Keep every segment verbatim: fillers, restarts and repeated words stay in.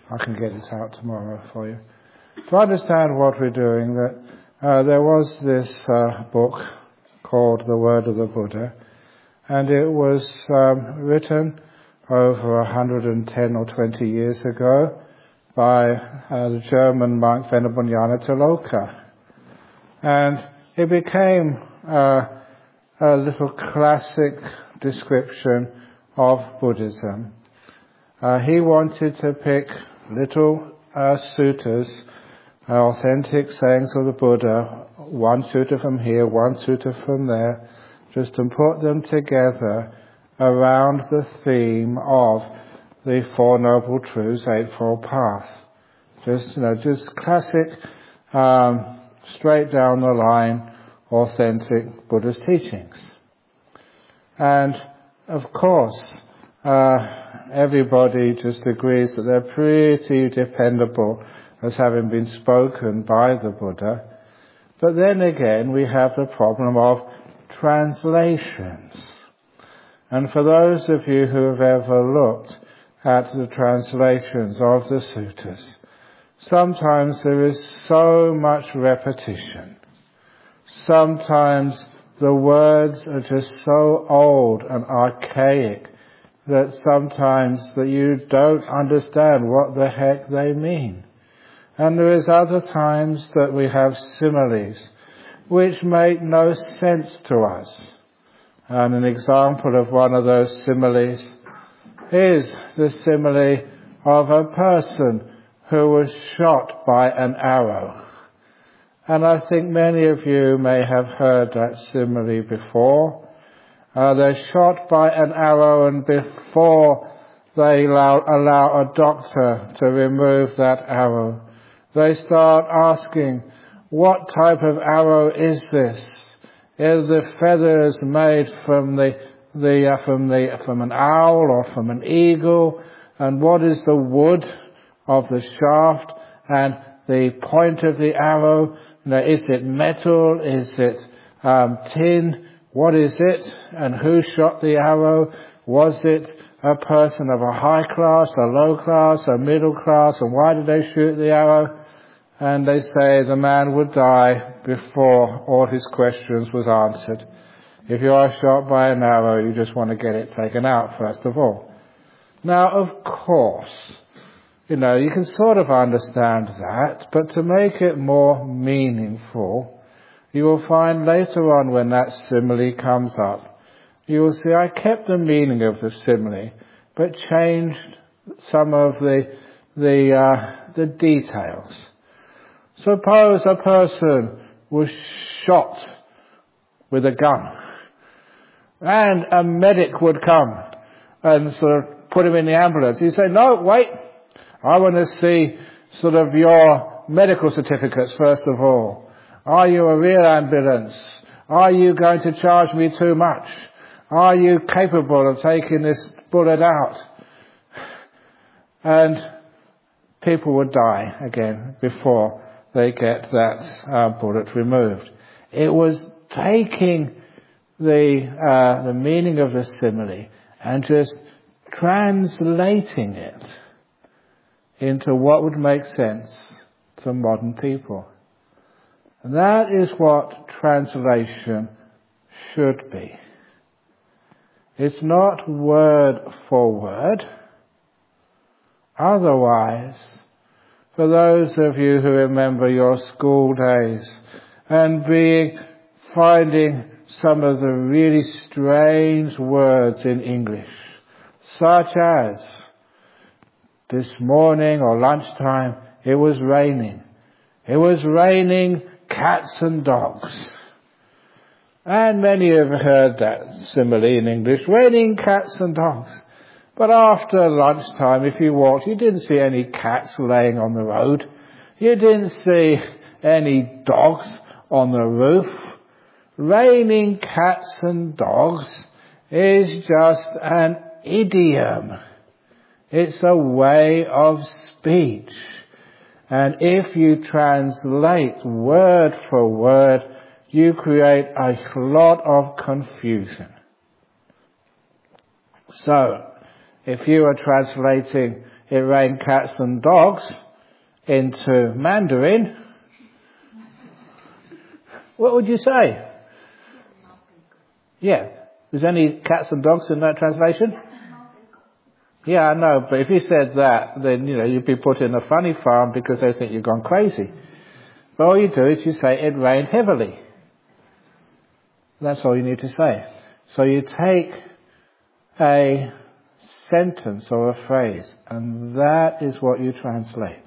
I can get this out tomorrow for you. To understand what we're doing, that uh, there was this uh, book called The Word of the Buddha, and it was um, written over one hundred ten or twenty years ago by uh, the German monk Venerable Nyanatiloka. And it became uh, a little classic description of Buddhism. Uh, he wanted to pick little uh, suttas, uh, authentic sayings of the Buddha, one sutta from here, one sutta from there, just to put them together around the theme of the Four Noble Truths, Eightfold Path. Just, you know, just classic, um, straight down the line, authentic Buddhist teachings. And, of course, uh, everybody just agrees that they're pretty dependable as having been spoken by the Buddha. But then again, we have the problem of translations. And for those of you who have ever looked at the translations of the suttas, sometimes there is so much repetition. Sometimes the words are just so old and archaic that sometimes that you don't understand what the heck they mean. And there is other times that we have similes which make no sense to us. And an example of one of those similes is the simile of a person who was shot by an arrow. And I think many of you may have heard that simile before. Uh, they're shot by an arrow, and before they allow, allow a doctor to remove that arrow, they start asking, what type of arrow is this? Are the feathers made from the, the, uh, from the, from an owl or from an eagle? And what is the wood of the shaft and the point of the arrow? You know, is it metal? Is it um, tin? What is it? And who shot the arrow? Was it a person of a high class, a low class, a middle class? And why did they shoot the arrow? And they say the man would die before all his questions was answered. If you are shot by an arrow, you just want to get it taken out first of all. Now, of course, you know, you can sort of understand that, but to make it more meaningful, you will find later on when that simile comes up, you will see I kept the meaning of the simile, but changed some of the the uh, the details. Suppose a person was shot with a gun, and a medic would come and sort of put him in the ambulance. He'd say, no, wait, I want to see sort of your medical certificates first of all. Are you a real ambulance? Are you going to charge me too much? Are you capable of taking this bullet out? And people would die again before they get that uh, bullet removed. It was taking the uh, the meaning of the simile and just translating it into what would make sense to modern people. And that is what translation should be. It's not word for word. Otherwise, for those of you who remember your school days and being finding some of the really strange words in English, such as this morning or lunchtime, it was raining. It was raining cats and dogs. And many have heard that simile in English, raining cats and dogs. But after lunchtime, if you walked, you didn't see any cats laying on the road. You didn't see any dogs on the roof. Raining cats and dogs is just an idiom. It's a way of speech. And if you translate word for word, you create a lot of confusion. So, if you are translating it rained cats and dogs into Mandarin, what would you say? Yeah. Is there any cats and dogs in that translation? Yeah, I know, but if you said that, then, you know, you'd be put in a funny farm because they think you've gone crazy. But all you do is you say it rained heavily. That's all you need to say. So you take a sentence or a phrase, and that is what you translate.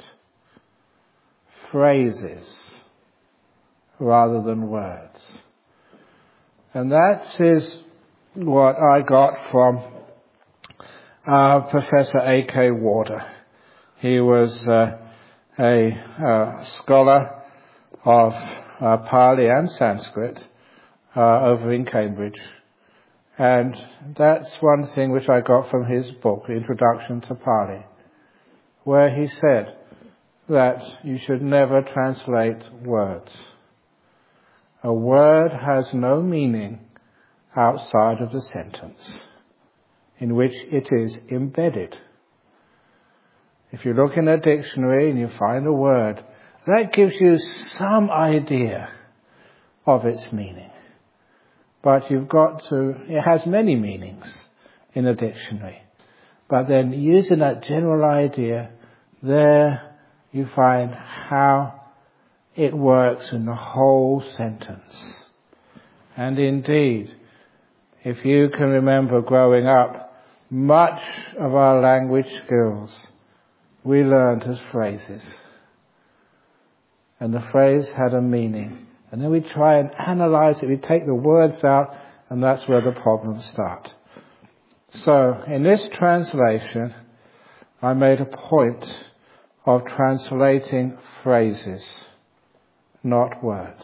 Phrases rather than words. And that is what I got from uh, Professor A K Warder. He was uh, a uh, scholar of uh, Pali and Sanskrit uh, over in Cambridge. And that's one thing which I got from his book, The Introduction to Pali, where he said that you should never translate words. A word has no meaning outside of the sentence in which it is embedded. If you look in a dictionary and you find a word, that gives you some idea of its meaning. But you've got to, it has many meanings in a dictionary. But then using that general idea, there you find how it works in the whole sentence. And indeed, if you can remember growing up, much of our language skills we learned as phrases. And the phrase had a meaning. And then we try and analyze it, we take the words out, and that's where the problems start. So, in this translation, I made a point of translating phrases, not words.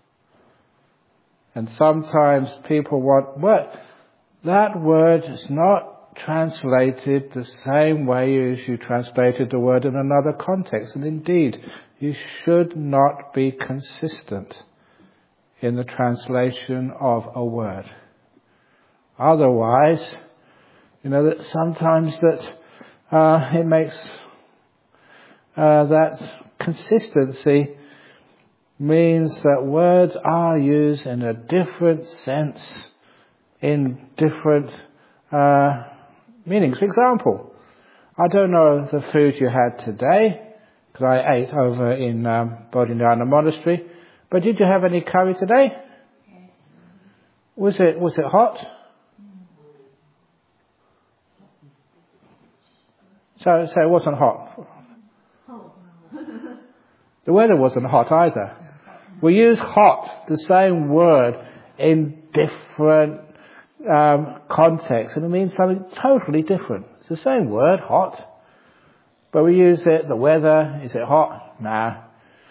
And sometimes people want, well, that word is not translated the same way as you translated the word in another context. And indeed, you should not be consistent in the translation of a word. Otherwise, you know, that sometimes that uh, it makes uh, that consistency means that words are used in a different sense, in different uh, meanings. For example, I don't know the food you had today, because I ate over in um, Bodhidharma Monastery, but did you have any curry today? Was it was it hot? So, so it wasn't hot. The weather wasn't hot either. We use hot, the same word, in different um, contexts, and it means something totally different. It's the same word, hot, but we use it, the weather, is it hot? Nah.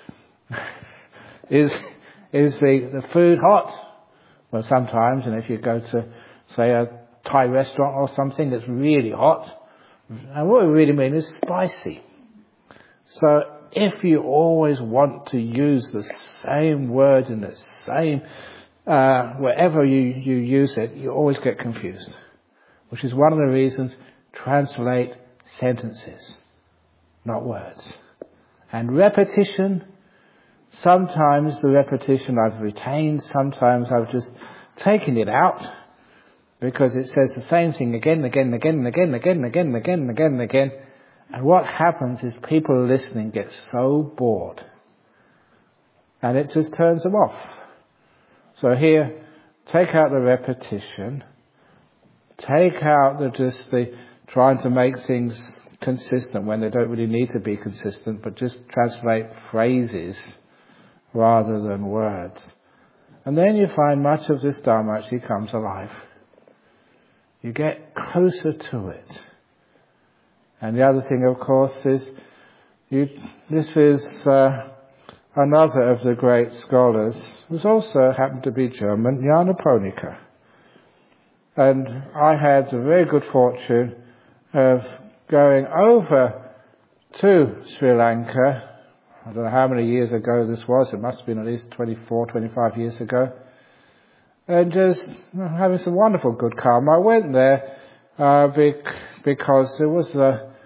is is the, the food hot? Well, sometimes, and if you go to, say, a Thai restaurant or something that's really hot, and what we really mean is spicy. So, if you always want to use the same word in the same, uh, wherever you, you use it, you always get confused. Which is one of the reasons, translate sentences, not words. And repetition, sometimes the repetition I've retained, sometimes I've just taken it out, because it says the same thing again and again and again and again and again and again and again and again and again. And what happens is people listening get so bored. And it just turns them off. So here, take out the repetition. Take out the just the trying to make things consistent when they don't really need to be consistent, but just translate phrases rather than words. And then you find much of this Dharma actually comes alive. You get closer to it. And the other thing, of course, is you, this is uh, another of the great scholars, who's also happened to be German, Nyanaponika. And I had the very good fortune of going over to Sri Lanka. I don't know how many years ago this was. It must have been at least twenty-four, twenty-five years ago. And just having some wonderful good karma. I went there uh, bec- because there was a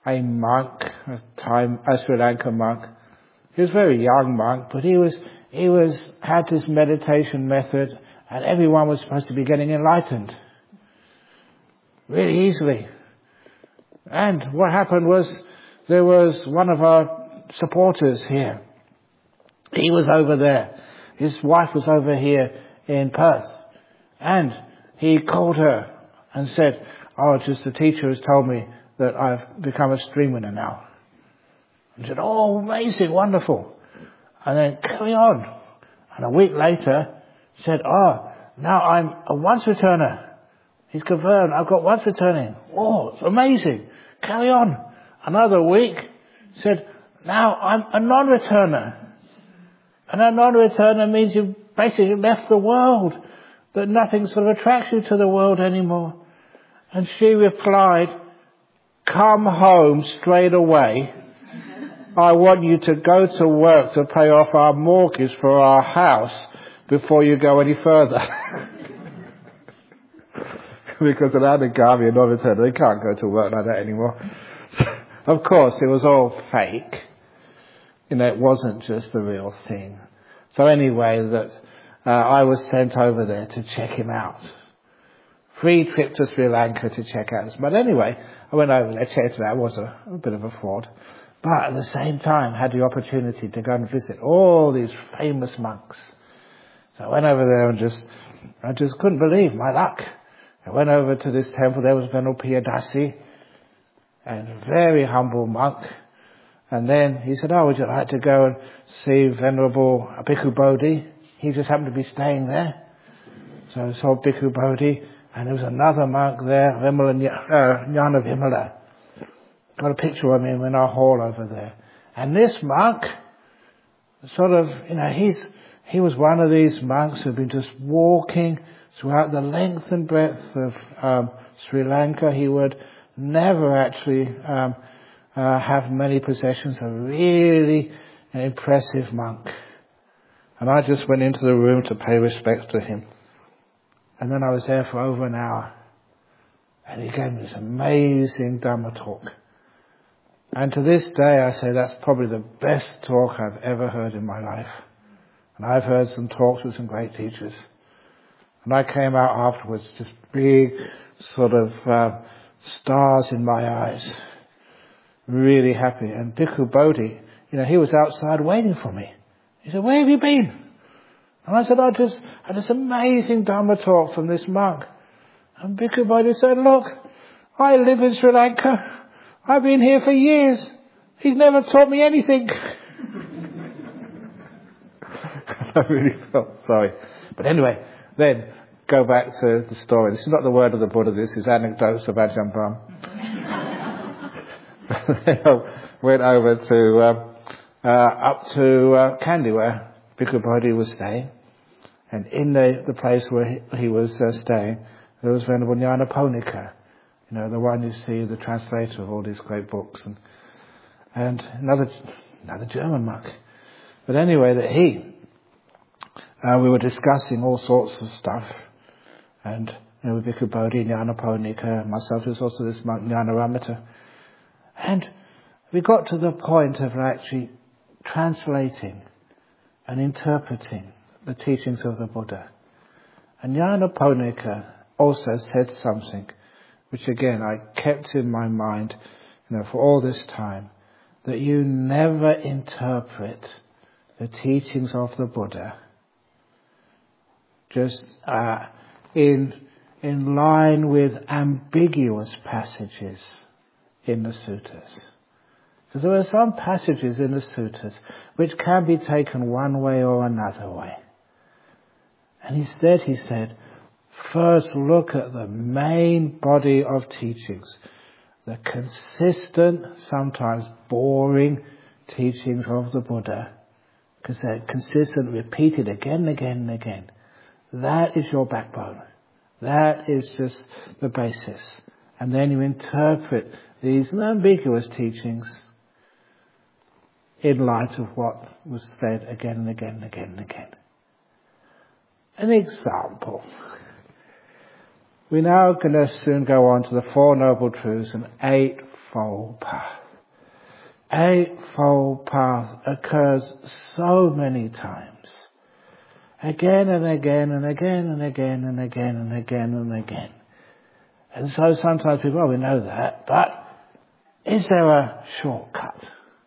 a monk, a time, a Sri Lankan monk. He was a very young monk, but he was, he was, had this meditation method, and everyone was supposed to be getting enlightened. Really easily. And what happened was, there was one of our supporters here. He was over there. His wife was over here in Perth. And he called her and said, oh, just the teacher has told me that I've become a stream winner now. And said, oh, amazing, wonderful. And then carry on. And a week later, said, oh, now I'm a once returner. He's confirmed, I've got once returning. Oh, it's amazing. Carry on. Another week, said, now I'm a non-returner. And a non-returner means you've basically left the world, that nothing sort of attracts you to the world anymore. And she replied, come home straight away. I want you to go to work to pay off our mortgage for our house before you go any further. Because an Anagami, a non-returner, they can't go to work like that anymore. Of course, it was all fake. You know, it wasn't just the real thing. So anyway, that uh, I was sent over there to check him out. Free trip to Sri Lanka to check out. But anyway, I went over there, checked it out. It was a, a bit of a fraud. But at the same time, had the opportunity to go and visit all these famous monks. So I went over there and just, I just couldn't believe my luck. I went over to this temple. There was Venerable Piyadasi, and a very humble monk. And then he said, oh, would you like to go and see Venerable Bhikkhu Bodhi? He just happened to be staying there. So I saw Bhikkhu Bodhi, and there was another monk there, Vimala, uh, Jnana Vimala. Got a picture of him in our hall over there. And this monk, sort of, you know, he's, he was one of these monks who've been just walking throughout the length and breadth of um, Sri Lanka. He would never actually um, uh, have many possessions. A really an impressive monk. And I just went into the room to pay respect to him. And then I was there for over an hour. And he gave me this amazing Dhamma talk. And to this day, I say that's probably the best talk I've ever heard in my life. And I've heard some talks with some great teachers. And I came out afterwards, just big sort of uh, stars in my eyes. Really happy. And Bhikkhu Bodhi, you know, he was outside waiting for me. He said, where have you been? And I said, I just had this amazing Dhamma talk from this monk. And Bhikkhu Bodhi said, look, I live in Sri Lanka. I've been here for years. He's never taught me anything. I really felt sorry. But anyway, then go back to the story. This is not the word of the Buddha, this is anecdotes of Ajahn Brahm. Went over to, uh, uh, up to uh, Kandy where Bhikkhu Bodhi was staying. And in the, the place where he, he was uh, staying, there was Venerable Nyanaponika. You know, the one you see, the translator of all these great books. And, and another, another German monk. But anyway, that he, uh, we were discussing all sorts of stuff. And, you know, Bhikkhu Bodhi, Nyanaponika, myself, there's also this monk, Nyanaramita. And we got to the point of actually translating and interpreting the teachings of the Buddha. And Nyanaponika also said something which again I kept in my mind, you know, for all this time, that you never interpret the teachings of the Buddha just uh, in in line with ambiguous passages in the suttas. Because there are some passages in the suttas which can be taken one way or another way. And instead he said, first look at the main body of teachings, the consistent, sometimes boring teachings of the Buddha, because they're consistent, repeated again and again and again. That is your backbone. That is just the basis. And then you interpret these ambiguous teachings in light of what was said again and again and again and again. An example. We're now going to soon go on to the Four Noble Truths and eight eightfold path. Eightfold path occurs so many times. Again and again and again and again and again and again and again. And so sometimes people, oh, we know that, but is there a shortcut?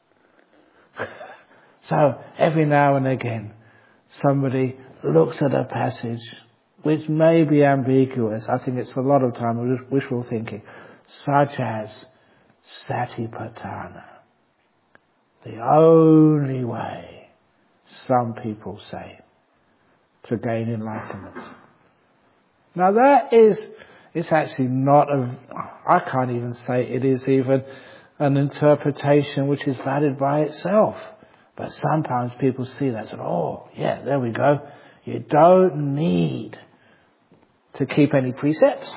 So every now and again, somebody looks at a passage which may be ambiguous. I think it's a lot of time wishful thinking, such as Satipatthana. The only way, some people say, to gain enlightenment. Now that is, it's actually not a, I can't even say it is even an interpretation which is valid by itself. But sometimes people see that and say, oh, yeah, there we go. You don't need to keep any precepts.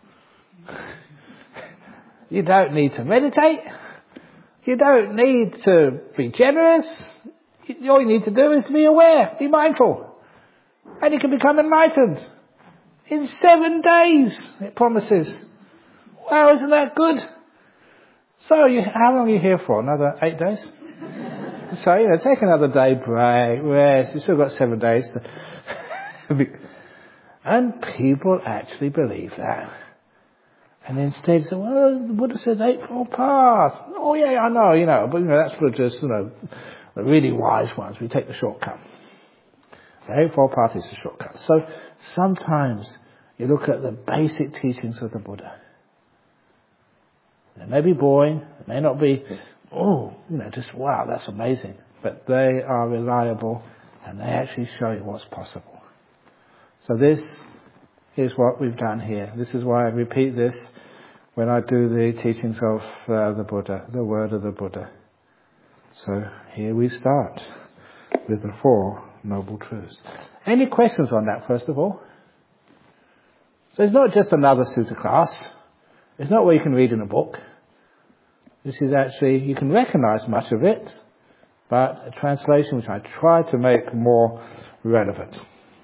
You don't need to meditate. You don't need to be generous. All you need to do is to be aware, be mindful. And you can become enlightened. In seven days, it promises. Wow, isn't that good? So, you, how long are you here for? Another eight days? So, you know, take another day break, rest. You've still got seven days to be. And people actually believe that. And instead say, well, the Buddha said eightfold path. Oh yeah, I know, you know, but you know, that's for just, you know, the really wise ones. We take the shortcut. The eightfold path is the shortcut. So sometimes you look at the basic teachings of the Buddha. They may be boring, they may not be, oh, you know, just wow, that's amazing. But they are reliable and they actually show you what's possible. So this is what we've done here. This is why I repeat this when I do the teachings of uh, the Buddha, the word of the Buddha. So here we start with the Four Noble Truths. Any questions on that, first of all? So it's not just another sutta class. It's not what you can read in a book. This is actually, you can recognize much of it, but a translation which I try to make more relevant.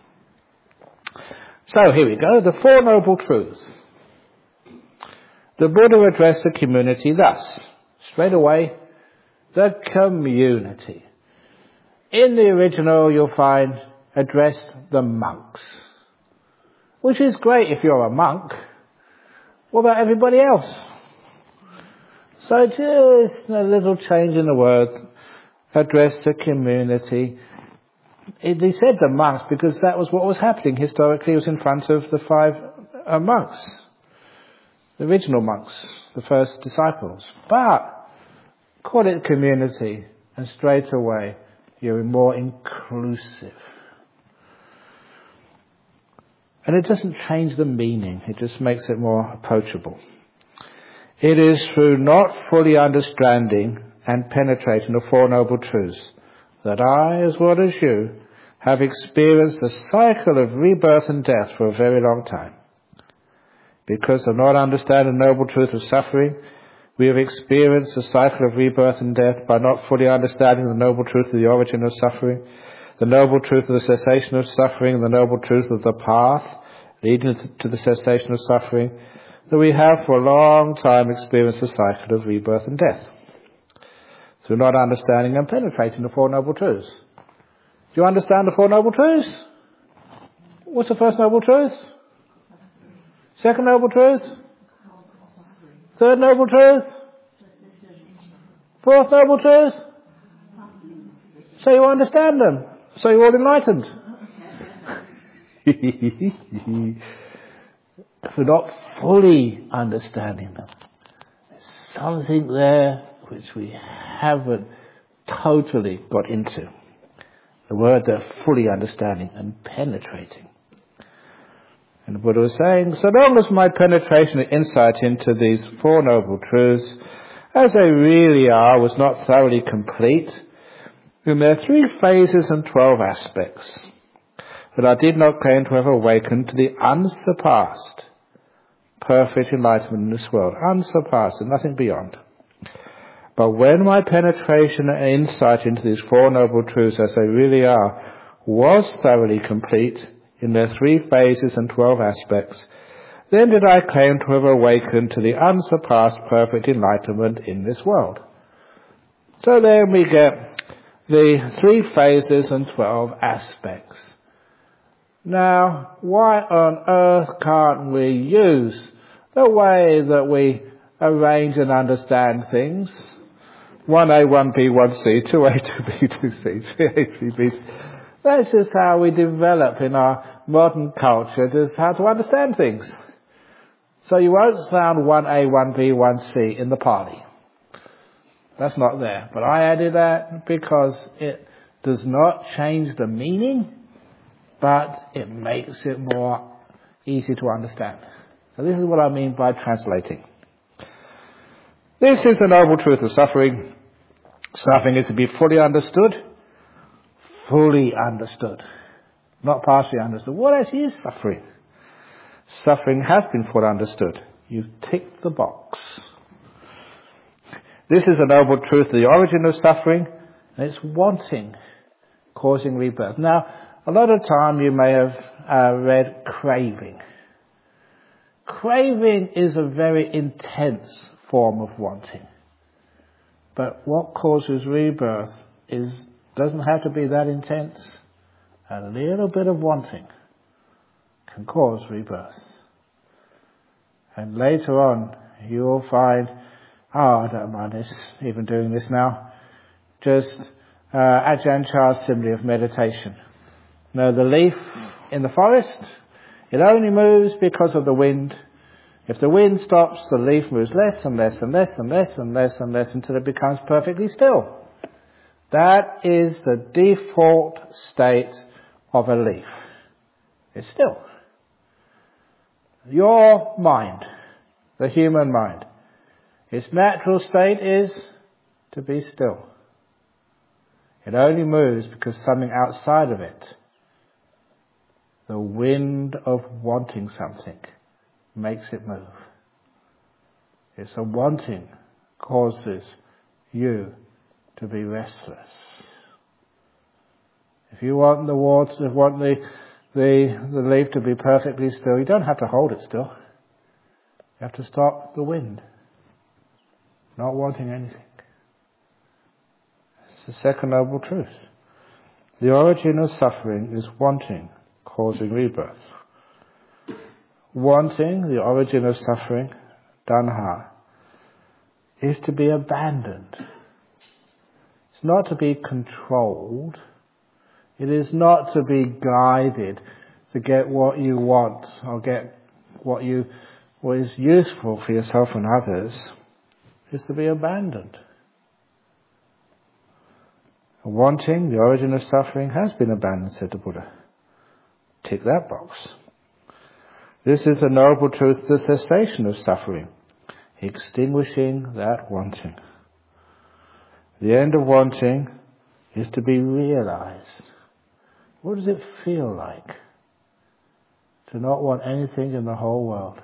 So here we go, the Four Noble Truths. The Buddha addressed the community thus. Straight away, the community. In the original you'll find addressed the monks. Which is great if you're a monk. What about everybody else? So just a little change in the word. Address the community. It, he said the monks because that was what was happening historically. It was in front of the five uh, monks, the original monks, the first disciples. But call it community, and straight away you're more inclusive. And it doesn't change the meaning; it just makes it more approachable. It is through not fully understanding and penetrating the Four Noble Truths that I, as well as you, have experienced the cycle of rebirth and death for a very long time. Because of not understanding the noble truth of suffering, we have experienced the cycle of rebirth and death by not fully understanding the noble truth of the origin of suffering, the noble truth of the cessation of suffering, and the noble truth of the path leading to the cessation of suffering, that we have for a long time experienced the cycle of rebirth and death. Through not understanding and penetrating the Four Noble Truths. Do you understand the Four Noble Truths? What's the first Noble Truth? Second Noble Truth? Third Noble Truth? Fourth Noble Truth? So you understand them. So you're all enlightened. For not fully understanding them. There's something there which we haven't totally got into. The word they're fully understanding and penetrating. And the Buddha was saying, so long as my penetration and insight into these Four Noble Truths, as they really are, was not thoroughly complete, in their three phases and twelve aspects, that I did not claim to have awakened to the unsurpassed, perfect enlightenment in this world. Unsurpassed and nothing beyond. But when my penetration and insight into these Four Noble Truths as they really are was thoroughly complete in their three phases and twelve aspects, then did I claim to have awakened to the unsurpassed perfect enlightenment in this world. So then we get the three phases and twelve aspects. Now, why on earth can't we use the way that we arrange and understand things? one A, one B, one C, two A, two B, two C, three A, three B. That's just how we develop in our modern culture, just how to understand things. So you won't sound one A, one B, one C in the Pali. That's not there. But I added that because it does not change the meaning, but it makes it more easy to understand. So this is what I mean by translating. This is the noble truth of suffering. Suffering is to be fully understood. Fully understood. Not partially understood. What actually is suffering? Suffering has been fully understood. You've ticked the box. This is the noble truth of the origin of suffering, and it's wanting, causing rebirth. Now, a lot of time you may have uh, read craving. Craving is a very intense form of wanting. But what causes rebirth is doesn't have to be that intense. A little bit of wanting can cause rebirth. And later on, you will find, oh, I don't mind this, even doing this now, just uh, Ajahn Chah's simile of meditation. Now, the leaf in the forest, it only moves because of the wind. If the wind stops, the leaf moves less and less and less and less and less and less until it becomes perfectly still. That is the default state of a leaf. It's still. Your mind, the human mind, its natural state is to be still. It only moves because something outside of it, the wind of wanting something, makes it move. It's a wanting causes you to be restless. If you want the water, if you want the, the, the leaf to be perfectly still, you don't have to hold it still. You have to stop the wind. Not wanting anything. It's the second noble truth. The origin of suffering is wanting, causing rebirth. Wanting, the origin of suffering, tanha, is to be abandoned. It's not to be controlled. It is not to be guided to get what you want or get what you what is useful for yourself and others. It's to be abandoned. Wanting, the origin of suffering, has been abandoned, said the Buddha. Tick that box. This is a noble truth, the cessation of suffering, extinguishing that wanting. The end of wanting is to be realized. What does it feel like to not want anything in the whole world?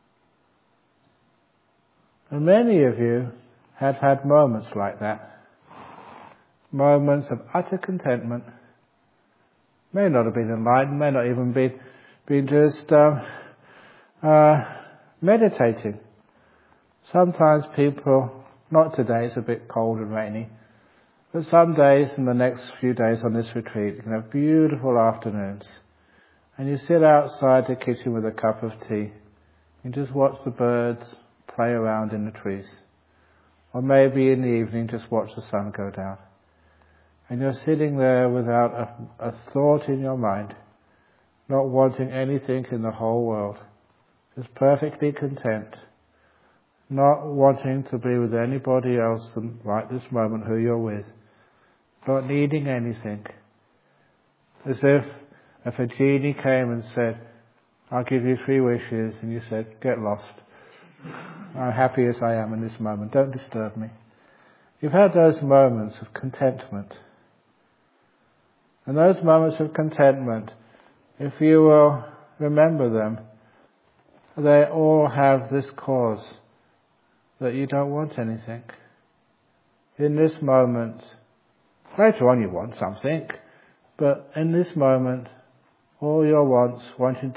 And many of you have had moments like that. Moments of utter contentment. May not have been enlightened, may not even be been just um, uh, meditating. Sometimes people, not today, it's a bit cold and rainy, but some days in the next few days on this retreat, you can have beautiful afternoons. And you sit outside the kitchen with a cup of tea and just watch the birds play around in the trees. Or maybe in the evening just watch the sun go down. And you're sitting there without a, a thought in your mind, not wanting anything in the whole world, just perfectly content, not wanting to be with anybody else than right this moment who you're with, not needing anything. As if, if a genie came and said, I'll give you three wishes, and you said, get lost. I'm happy as I am in this moment, don't disturb me. You've had those moments of contentment. And those moments of contentment, if you will remember them, they all have this cause, that you don't want anything. In this moment, later on you want something, but in this moment, all your wants, wanting to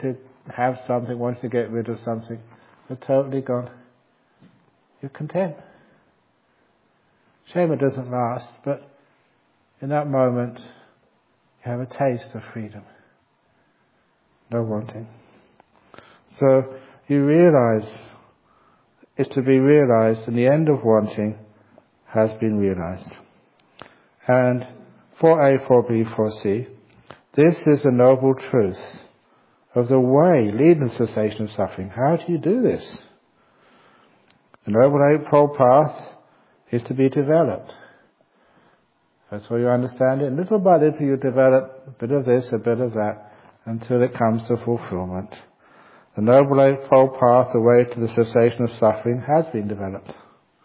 have something, wanting to get rid of something, are totally gone. You're content. Shame it doesn't last, but in that moment, you have a taste of freedom. No wanting. So you realize, it's to be realized, and the end of wanting has been realized. And four A, four B, four C, this is the noble truth of the way leading to cessation of suffering. How do you do this? The Noble Eightfold Path is to be developed. That's why you understand it. Little by little you develop a bit of this, a bit of that, until it comes to fulfillment. The Noble Eightfold Path, the way to the cessation of suffering, has been developed.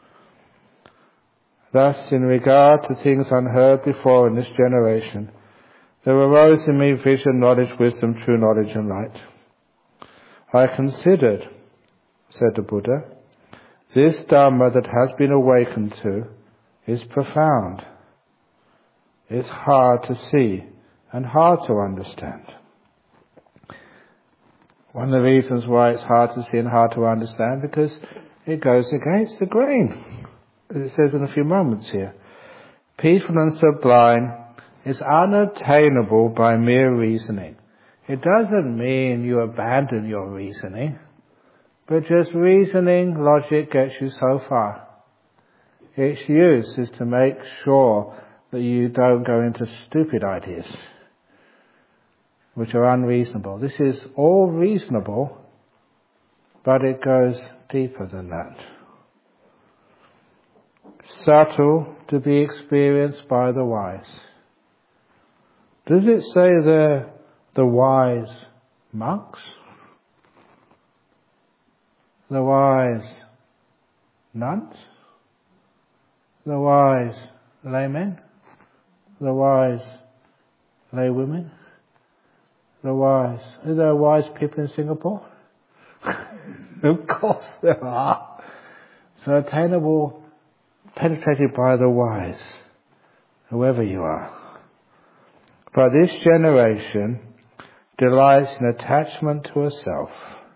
Thus, in regard to things unheard before in this generation, there arose in me vision, knowledge, wisdom, true knowledge and light. I considered, said the Buddha, this Dhamma that has been awakened to is profound. It's hard to see and hard to understand. One of the reasons why it's hard to see and hard to understand, because it goes against the grain. As it says in a few moments here. Peaceful and sublime is unattainable by mere reasoning. It doesn't mean you abandon your reasoning, but just reasoning, logic gets you so far. Its use is to make sure that you don't go into stupid ideas, which are unreasonable. This is all reasonable, but it goes deeper than that. Subtle, to be experienced by the wise. Does it say they're the wise monks? The wise nuns? The wise laymen? The wise laywomen? The wise... Are there wise people in Singapore? Of course there are. So attainable, penetrated by the wise, whoever you are. But this generation delights in attachment to a self.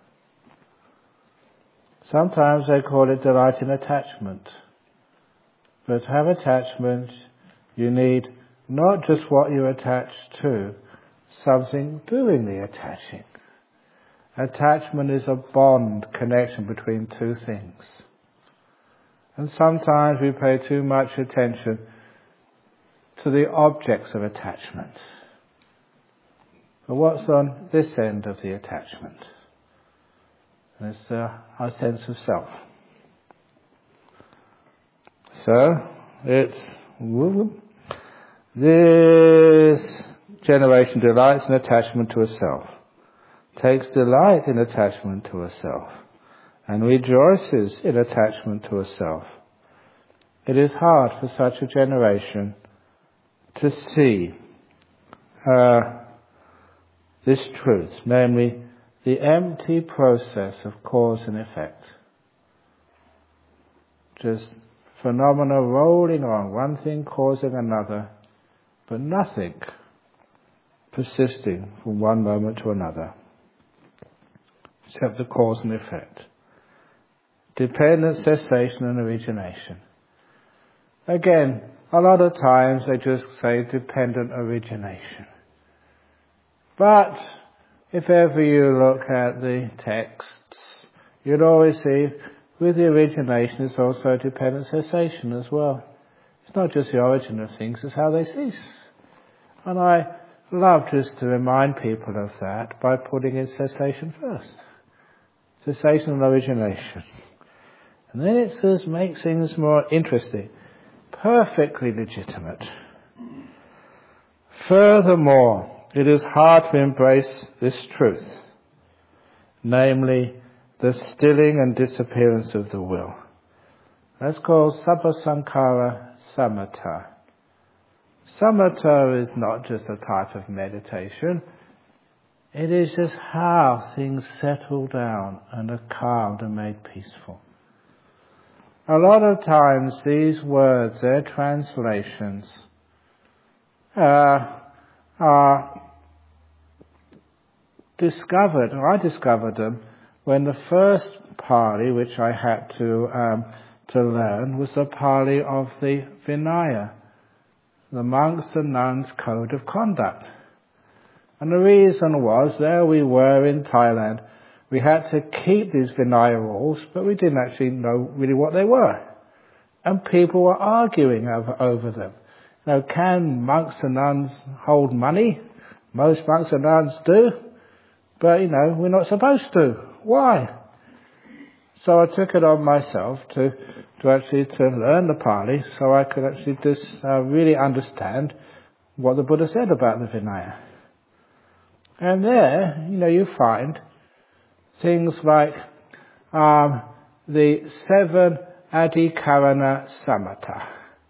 Sometimes they call it delight in attachment. But to have attachment, you need not just what you're attached to, something doing the attaching. Attachment is a bond, connection between two things. And sometimes we pay too much attention to the objects of attachment. But what's on this end of the attachment? And it's uh, our sense of self. So, it's this generation delights in attachment to a self, takes delight in attachment to a self, and rejoices in attachment to a self. It is hard for such a generation to see uh, this truth, namely the empty process of cause and effect. Just phenomena rolling on, one thing causing another, but nothing persisting from one moment to another, except the cause and effect. Dependent, cessation and origination. Again, a lot of times they just say dependent origination. But if ever you look at the texts, you'd always see with the origination it's also dependent cessation as well. It's not just the origin of things, it's how they cease. And I love just to remind people of that by putting in cessation first. Cessation and origination. And then it just makes things more interesting. Perfectly legitimate. Furthermore, it is hard to embrace this truth, namely the stilling and disappearance of the will. That's called Sabbasankhara Samatha. Samatha is not just a type of meditation. It is just how things settle down and are calmed and made peaceful. A lot of times these words, their translations, uh, are discovered, or I discovered them, when the first Pali, which I had to um, to learn, was the Pali of the Vinaya, the monks and nuns' code of conduct. And the reason was, there we were in Thailand, we had to keep these Vinaya rules, but we didn't actually know really what they were. And people were arguing over, over them. You know, can monks and nuns hold money? Most monks and nuns do. But, you know, we're not supposed to. Why? So I took it on myself to, to actually to learn the Pali so I could actually just uh, really understand what the Buddha said about the Vinaya. And there, you know, you find things like um, the seven Adhikarana Samatha.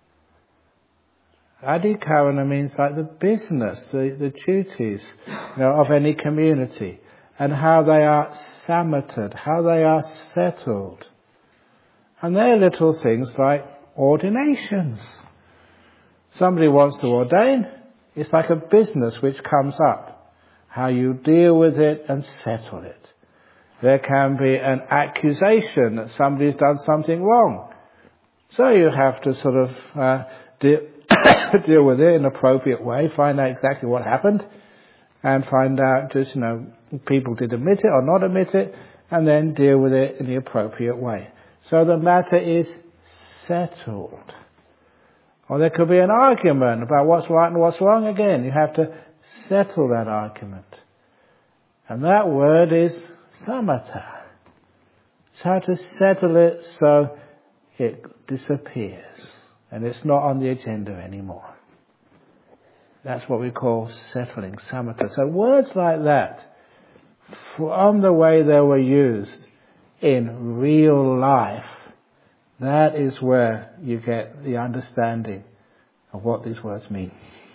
Adhikarana means like the business, the, the duties, you know, of any community, and how they are samatad, how they are settled. And they're little things like ordinations. Somebody wants to ordain, it's like a business which comes up, how you deal with it and settle it. There can be an accusation that somebody's done something wrong. So you have to sort of uh, deal, deal with it in an appropriate way, find out exactly what happened, and find out just, you know, people did admit it or not admit it, and then deal with it in the appropriate way. So the matter is settled. Or there could be an argument about what's right and what's wrong. Again, you have to settle that argument. And that word is samatha. It's how to settle it so it disappears and it's not on the agenda anymore. That's what we call settling, samatha. So words like that, from the way they were used in real life, that is where you get the understanding of what these words mean.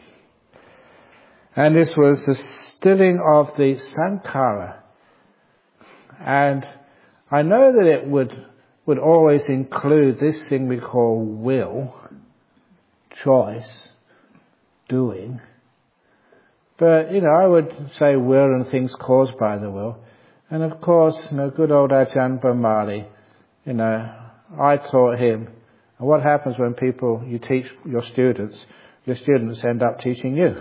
And this was the stilling of the sankhara. And I know that it would would always include this thing we call will, choice, doing. But, you know, I would say will and things caused by the will. And of course, you know, good old Ajahn Brahmali, you know, I taught him. And what happens when people, you teach your students, your students end up teaching you.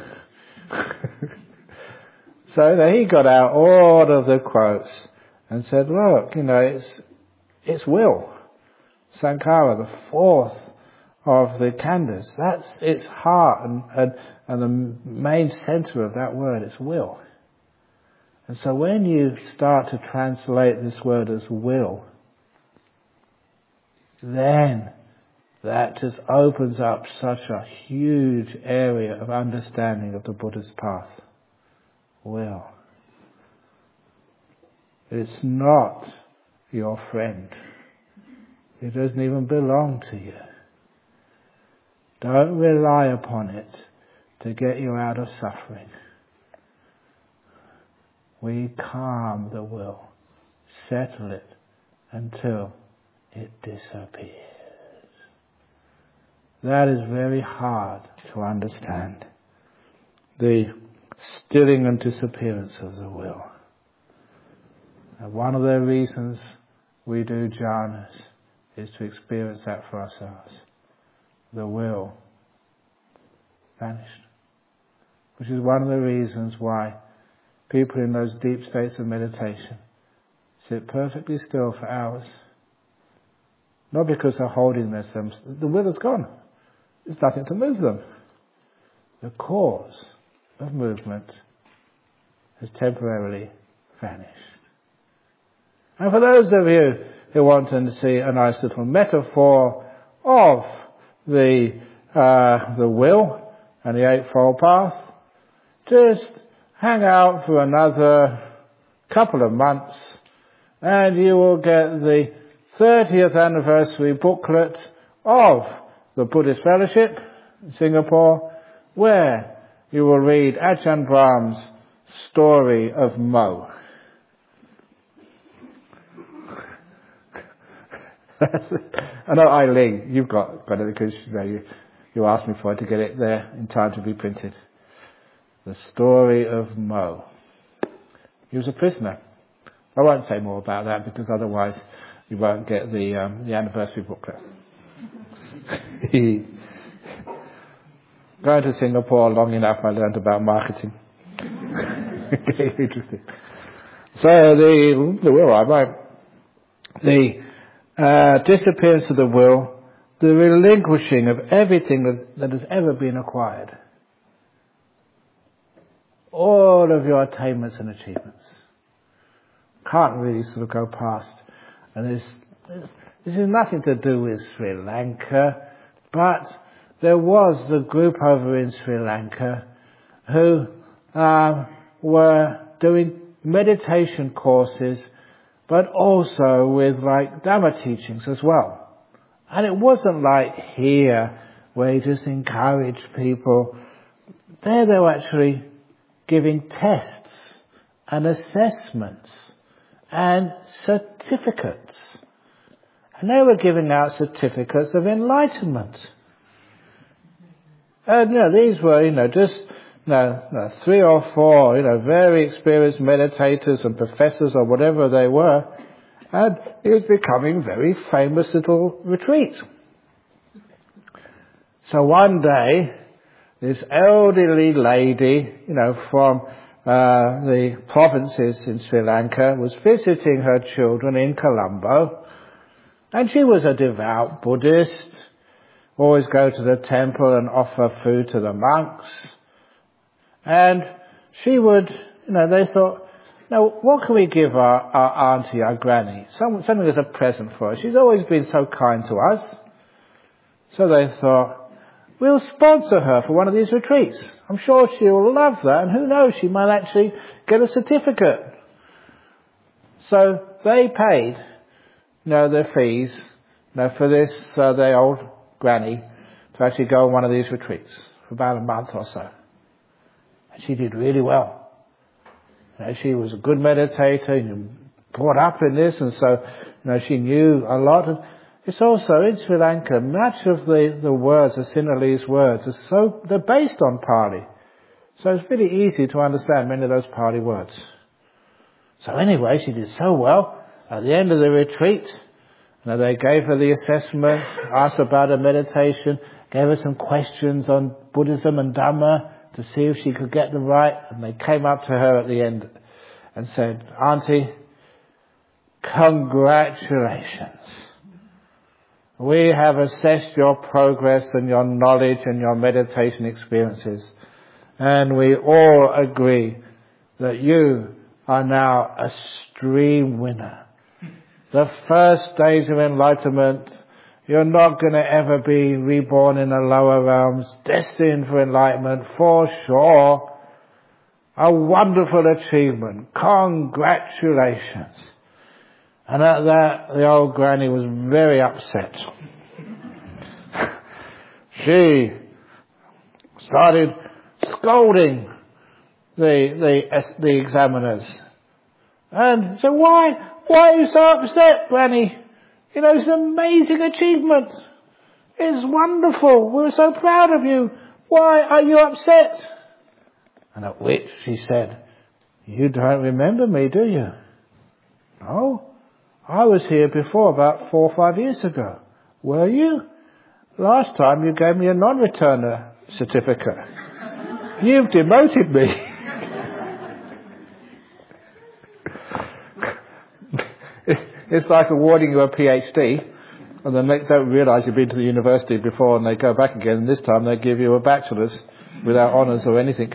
So that he got out all of the quotes and said, look, you know, it's it's will. Sankhara, the fourth of the khandhas, that's its heart and, and, and the main center of that word is will. And so when you start to translate this word as will, then that just opens up such a huge area of understanding of the Buddha's path. Will. It's not your friend. It doesn't even belong to you. Don't rely upon it to get you out of suffering. We calm the will, settle it until it disappears. That is very hard to understand. The stilling and disappearance of the will. And one of the reasons we do jhanas is to experience that for ourselves. The will vanished. Which is one of the reasons why people in those deep states of meditation sit perfectly still for hours. Not because they're holding themselves. The will is gone. There's nothing to move them. The cause of movement has temporarily vanished. And for those of you who want to see a nice little metaphor of the uh, the will and the Eightfold Path, just hang out for another couple of months and you will get the thirtieth anniversary booklet of the Buddhist Fellowship in Singapore, where you will read Ajahn Brahm's story of Mo. I know, Eileen, you've got, got it because you, know, you, you asked me for it to get it there in time to be printed. The story of Mo. He was a prisoner. I won't say more about that because otherwise you won't get the um, the anniversary booklet. Going to Singapore long enough, I learned about marketing. Interesting. So the the will, right? The uh, disappearance of the will, the relinquishing of everything that, that has ever been acquired. All of your attainments and achievements. Can't really sort of go past. And this, this has nothing to do with Sri Lanka, but there was the group over in Sri Lanka who uh, were doing meditation courses, but also with like Dhamma teachings as well. And it wasn't like here where you just encourage people. There they were actually giving tests and assessments and certificates. And they were giving out certificates of enlightenment. And, you know, these were, you know, just, you know, you know, three or four, you know, very experienced meditators and professors or whatever they were. And it was becoming very famous little retreat. So one day, this elderly lady, you know, from uh, the provinces in Sri Lanka was visiting her children in Colombo. And she was a devout Buddhist, always go to the temple and offer food to the monks. And she would, you know, they thought, now what can we give our, our auntie, our granny? Some, something as a present for her. She's always been so kind to us. So they thought, we'll sponsor her for one of these retreats. I'm sure she'll love that, and who knows, she might actually get a certificate. So they paid, you know, their fees, you know, for this, uh, the old granny, to actually go on one of these retreats for about a month or so. And she did really well. You know, she was a good meditator, and brought up in this, and so, you know, she knew a lot. And it's also in Sri Lanka, much of the, the words, the Sinhalese words, are so, they're based on Pali. So it's really easy to understand many of those Pali words. So anyway, she did so well. At the end of the retreat, you know, they gave her the assessment, asked about her meditation, gave her some questions on Buddhism and Dhamma to see if she could get them right. And they came up to her at the end and said, Auntie, congratulations. We have assessed your progress and your knowledge and your meditation experiences. And we all agree that you are now a stream winner. The first stage of enlightenment, you're not going to ever be reborn in the lower realms, destined for enlightenment, for sure. A wonderful achievement. Congratulations. And at that, the old granny was very upset. She started scolding the, the, the examiners. And so why, why are you so upset, Granny? You know, it's an amazing achievement. It's wonderful. We're so proud of you. Why are you upset? And at which she said, you don't remember me, do you? No. I was here before, about four or five years ago. Were you? Last time you gave me a non-returner certificate. You've demoted me. It's like awarding you a PhD, and then they don't realise you've been to the university before, and they go back again, and this time they give you a bachelor's without honours or anything.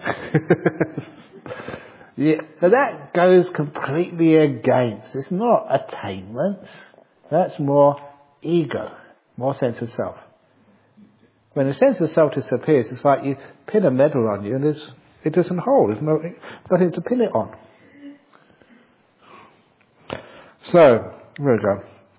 Yeah, but that goes completely against. It's not attainments. That's more ego, more sense of self. When the sense of self disappears, it's like you pin a medal on you and it's, it doesn't hold. There's no, nothing to pin it on. So, here we go.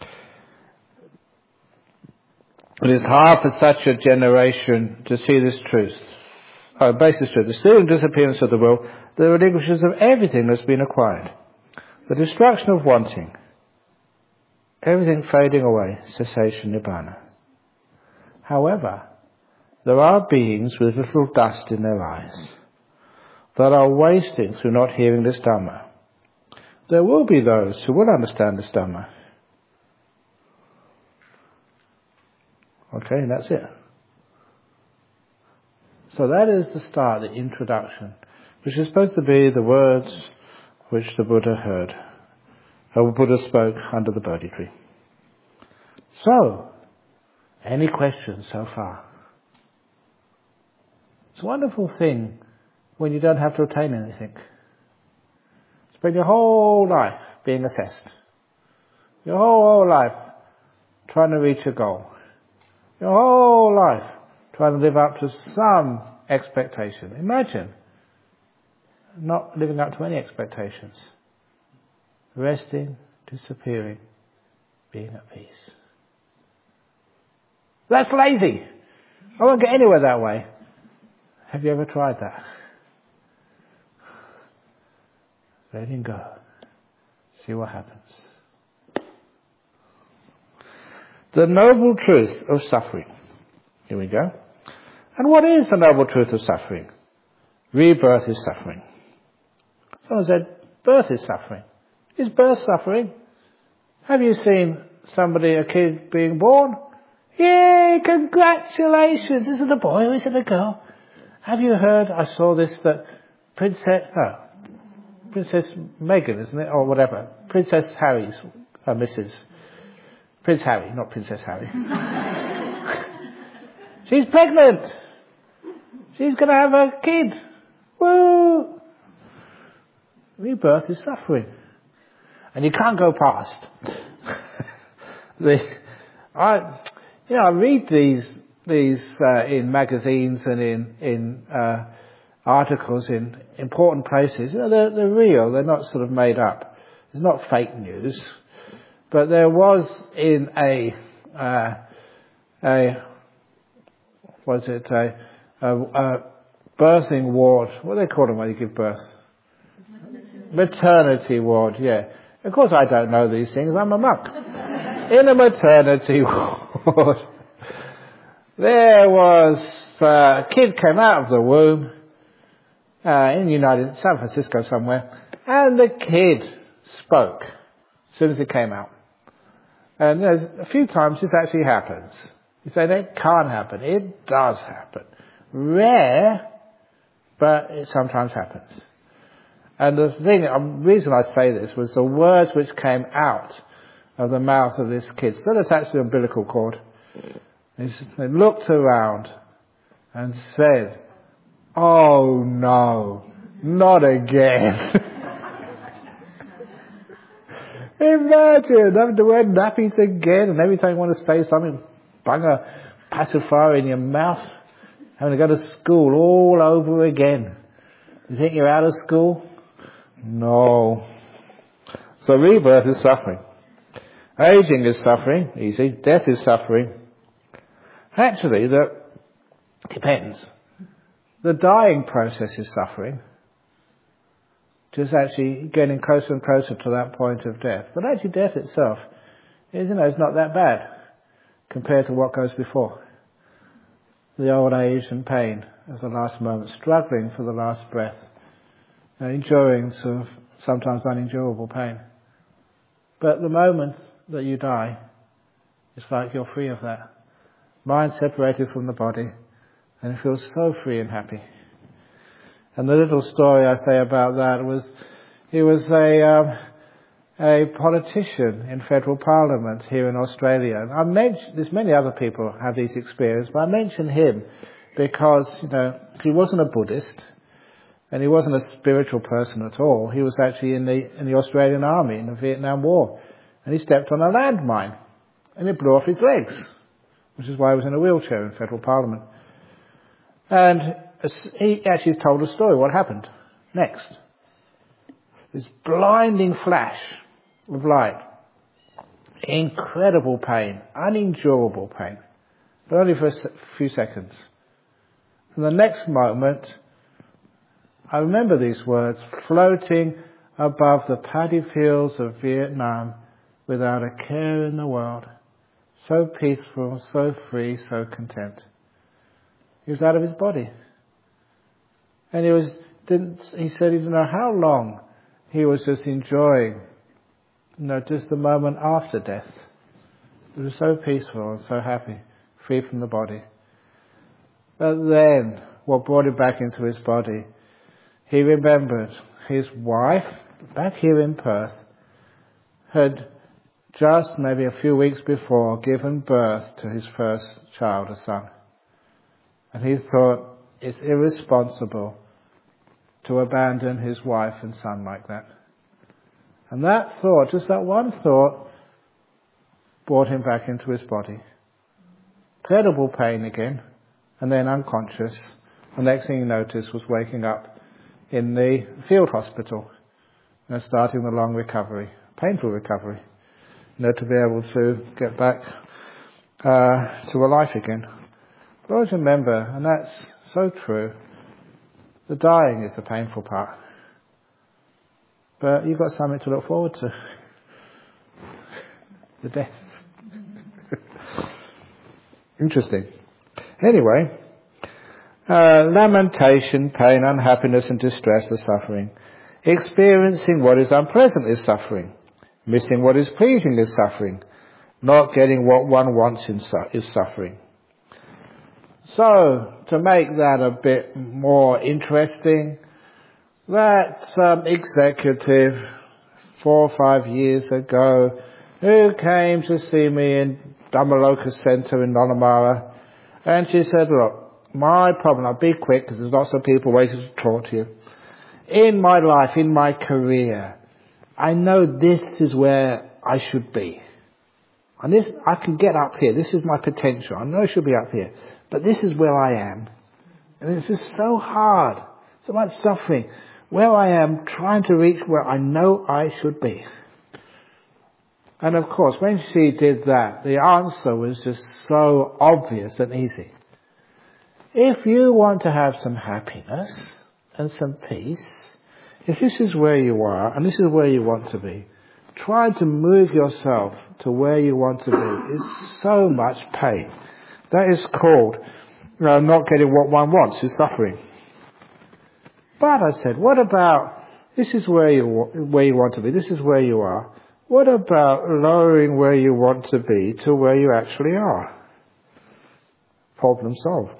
It is hard for such a generation to see this truth. Oh, basic truth. The stealing disappearance of the will, the relinquishment of everything that's been acquired. The destruction of wanting. Everything fading away. Cessation, Nibbana. However, there are beings with little dust in their eyes that are wasting through not hearing this Dhamma. there will be those who will understand this Dhamma. Okay, that's it. So that is the start, the introduction, which is supposed to be the words which the Buddha heard, or Buddha spoke under the Bodhi tree. So, any questions so far? It's a wonderful thing when you don't have to attain anything. Spend your whole life being assessed. Your whole, whole life trying to reach a goal. Your whole life trying to live up to some expectation. Imagine not living up to any expectations. Resting, disappearing, being at peace. That's lazy. I won't get anywhere that way. Have you ever tried that? Letting go. See what happens. The noble truth of suffering. Here we go. And what is the noble truth of suffering? Rebirth is suffering. Someone said, birth is suffering. Is birth suffering? Have you seen somebody, a kid being born? Yay, congratulations. Is it a boy or is it a girl? Have you heard, I saw this, that Princess, no, Princess Meghan, isn't it? Or whatever. Princess Harry's, uh, Missus Prince Harry, not Princess Harry. She's pregnant. She's going to have a kid. Woo! Rebirth is suffering. And you can't go past. the, I, you know, I read these these uh, in magazines and in in uh, articles in important places. You know, they're, they're real. They're not sort of made up. It's not fake news. But there was in a uh, a was it a, a, a birthing ward? What do they call them when you give birth? Maternity ward. Yeah. Of course, I don't know these things. I'm a monk. In a maternity ward. There was uh, a kid came out of the womb uh, in United San Francisco somewhere, and the kid spoke as soon as it came out. And there's a few times this actually happens. You say that can't happen. It does happen. Rare, but it sometimes happens. And the thing, the reason I say this was the words which came out of the mouth of this kid. So that's actually the umbilical cord. They looked around and said, "Oh no, not again." Imagine having to wear nappies again, and every time you want to say something, bung a pacifier in your mouth, having to go to school all over again. You think you're out of school? No. So rebirth is suffering. Aging is suffering, easy. Death is suffering. Actually, that depends. The dying process is suffering. Just actually getting closer and closer to that point of death. But actually death itself is, you know, it's not that bad compared to what goes before. The old age and pain of the last moment, struggling for the last breath, and enduring sort of sometimes unendurable pain. But the moment that you die, it's like you're free of that. Mind separated from the body, and it feels so free and happy. And the little story I say about that was, he was a um, a politician in federal parliament here in Australia. And I mentioned, there's many other people who have these experiences, but I mention him because, you know, he wasn't a Buddhist, and he wasn't a spiritual person at all. He was actually in the in the Australian Army in the Vietnam War, and he stepped on a landmine, and it blew off his legs, which is why he was in a wheelchair in federal parliament. And he actually told a story what happened next. This blinding flash of light, incredible pain, unendurable pain, but only for a few seconds. And the next moment, I remember these words, floating above the paddy fields of Vietnam without a care in the world, so peaceful, so free, so content. He was out of his body. And he was, didn't, he said he didn't know how long he was just enjoying, you know, just the moment after death. He was so peaceful and so happy, free from the body. But then, what brought him back into his body, he remembered his wife, back here in Perth, had just maybe a few weeks before given birth to his first child, a son. And he thought, it's irresponsible to abandon his wife and son like that. And that thought, just that one thought, brought him back into his body. Incredible pain again, and then unconscious. The next thing he noticed was waking up in the field hospital and starting the long recovery, painful recovery, you know, to be able to get back uh, to a life again. But always remember, and that's so true, the dying is the painful part. But you've got something to look forward to. The death. Interesting. Anyway, uh, lamentation, pain, unhappiness and distress are suffering. Experiencing what is unpleasant is suffering. Missing what is pleasing is suffering. Not getting what one wants is suffering. So, to make that a bit more interesting, that um, executive four or five years ago who came to see me in Dhammaloka Centre in Nollamara, and she said, look, my problem, I'll be quick because there's lots of people waiting to talk to you. In my life, in my career, I know this is where I should be. And this, I can get up here. This is my potential. I know I should be up here. But this is where I am. And it's just so hard. So much suffering. Where I am trying to reach where I know I should be. And of course, when she did that, the answer was just so obvious and easy. If you want to have some happiness and some peace, if this is where you are and this is where you want to be, trying to move yourself to where you want to be is so much pain. That is called you know, not getting what one wants, is suffering. But I said, what about, this is where you, where you want to be, this is where you are. What about lowering where you want to be to where you actually are? Problem solved.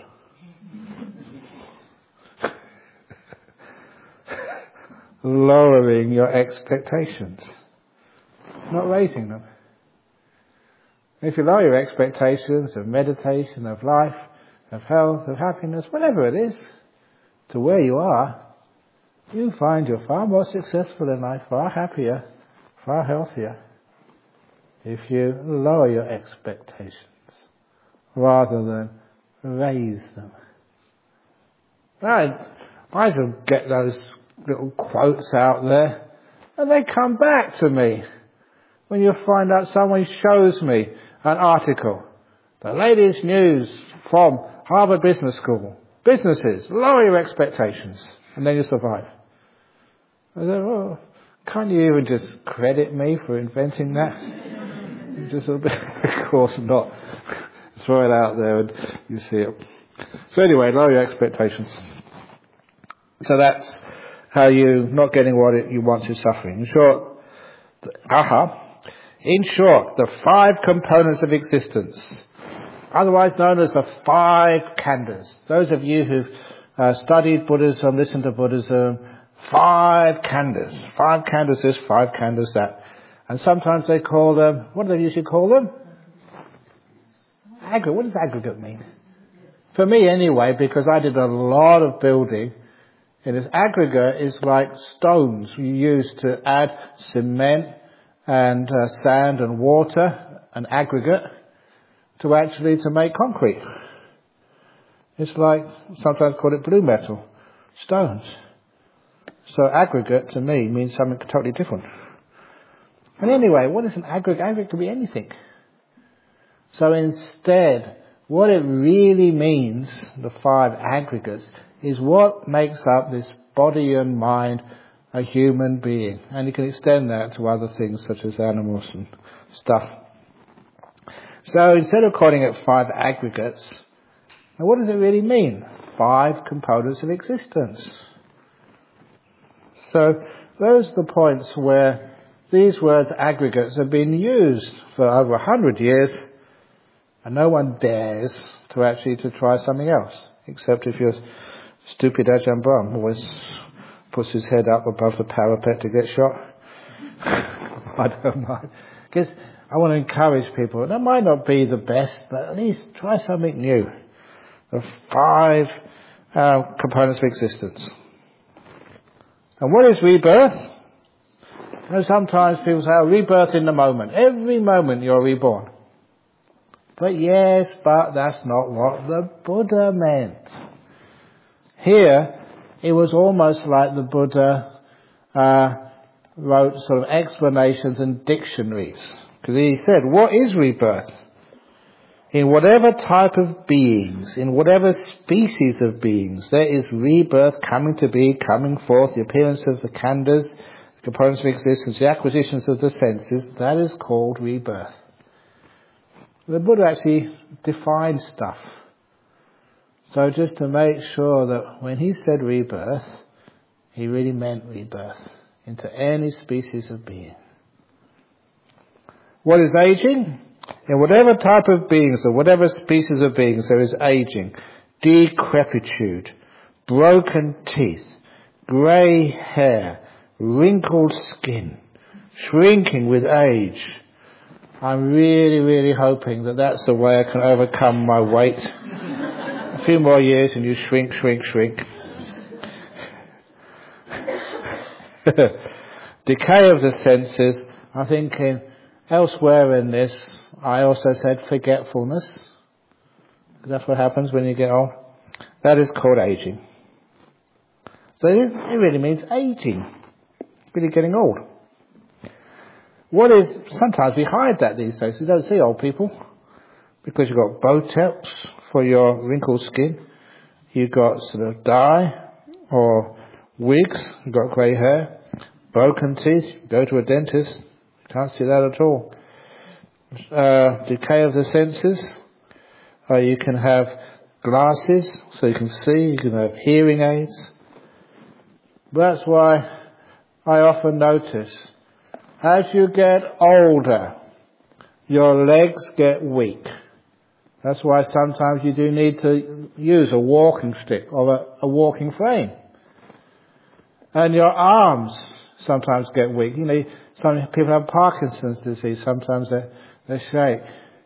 Lowering your expectations, not raising them. If you lower your expectations of meditation, of life, of health, of happiness, whatever it is, to where you are, you find you're far more successful in life, far happier, far healthier, if you lower your expectations rather than raise them. I, I can get those little quotes out there and they come back to me. When you find out someone shows me an article, the latest news from Harvard Business School, businesses, lower your expectations and then you survive. I said, well, can't you even just credit me for inventing that? Just a bit, of course not. Throw it out there and you see it. So anyway, lower your expectations. So that's how you not getting what it, you want is suffering. In short, aha. In short, the five components of existence, otherwise known as the five khandhas. Those of you who've uh, studied Buddhism, listened to Buddhism, five khandhas. Five khandhas this, five khandhas that. And sometimes they call them, what do they usually call them? Aggregate. What does aggregate mean? For me anyway, because I did a lot of building, and this aggregate is like stones you use to add cement and uh, sand and water, an aggregate, to actually to make concrete. It's like, sometimes call it blue metal, stones. So aggregate to me means something totally different. And anyway, what is an aggregate? Aggregate can be anything. So instead, what it really means, the five aggregates, is what makes up this body and mind, a human being. And you can extend that to other things such as animals and stuff. So instead of calling it five aggregates, now what does it really mean? Five components of existence. So those are the points where these words aggregates have been used for over a hundred years, and no one dares to actually to try something else, except if you're stupid Ajahn Brahm, who always puts his head up above the parapet to get shot. I don't mind. Because I want to encourage people. That might not be the best, but at least try something new. The five uh, components of existence. And what is rebirth? You know, sometimes people say, oh, rebirth in the moment. Every moment you're reborn. But yes, but that's not what the Buddha meant. Here, it was almost like the Buddha uh, wrote sort of explanations and dictionaries. Because he said, what is rebirth? In whatever type of beings, in whatever species of beings, there is rebirth coming to be, coming forth, the appearance of the khandhas, the components of existence, the acquisitions of the senses, that is called rebirth. The Buddha actually defined stuff. So just to make sure that when he said rebirth, he really meant rebirth into any species of being. What is aging? In whatever type of beings or whatever species of beings there is aging, decrepitude, broken teeth, grey hair, wrinkled skin, shrinking with age. I'm really, really hoping that that's the way I can overcome my weight. A few more years and you shrink, shrink, shrink. Decay of the senses. I'm thinking elsewhere in this, I also said forgetfulness. That's what happens when you get old. That is called aging. So it really means aging. Really getting old. What is, sometimes we hide that these days. We don't see old people. Because you've got Botox for your wrinkled skin. You've got sort of dye or wigs. You've got grey hair. Broken teeth. Go to a dentist. Can't see that at all. Uh, decay of the senses. Uh, you can have glasses so you can see. You can have hearing aids. That's why I often notice as you get older, your legs get weak. That's why sometimes you do need to use a walking stick or a, a walking frame. And your arms sometimes get weak. You know, some people have Parkinson's disease. Sometimes they, they shake.